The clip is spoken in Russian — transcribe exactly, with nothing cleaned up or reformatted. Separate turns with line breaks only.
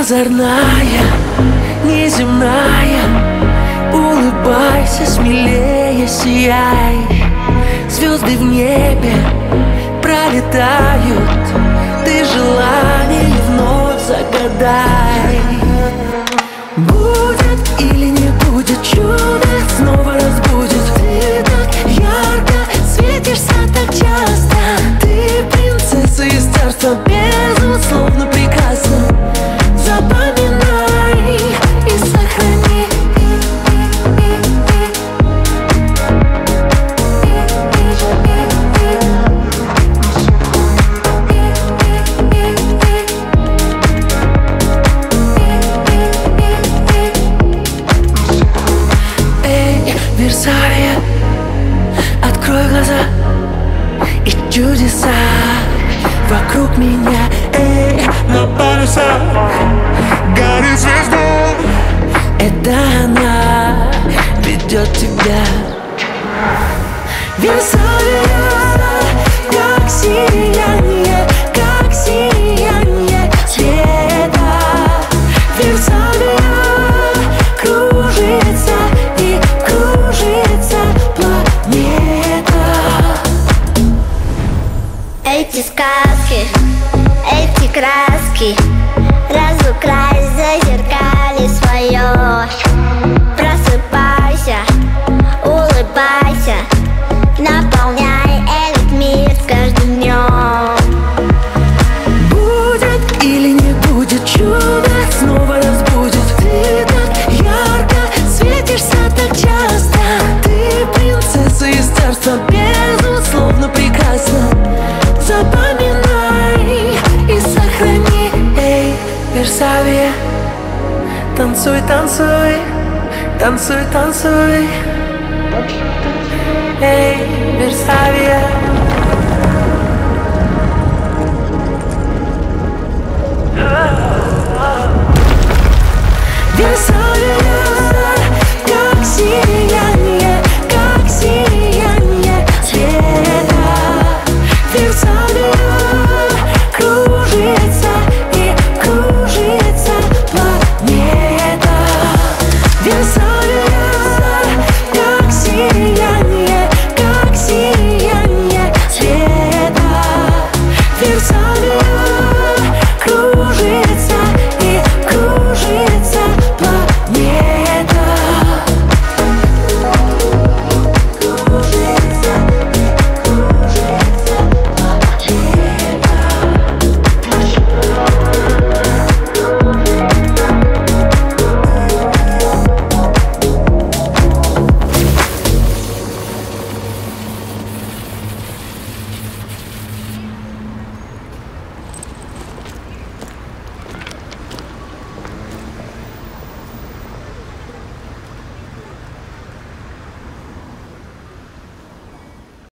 озорная, неземная, улыбайся, смелее сияй. Звезды в небе пролетают, ты желание вновь загадай. Будет или не будет чудо, снова разбудит. Ты так ярко светишься, так часто. Ты принцесса из царства, безусловно прекрасна. Запоминай и сохрани. Эй, Версалия, открой глаза, и чудеса вокруг меня. Эй,
На парусах горит звезду.
это она ведет тебя. Версалия, как сияние, как сияние света. Версалия кружится и кружится планета.
Эти сказки, эти краски, разукрась, зазеркали свое. Просыпайся, улыбайся, наполняй этот мир с каждым днем.
Будет или не будет чудо, снова разбудит. Ты так ярко светишься, так часто. Ты принцесса из царства, безусловно прекрасна. Запоминай и сохрани. Эй, Версалия, танцуй, танцуй, танцуй, танцуй. Эй, Версалия.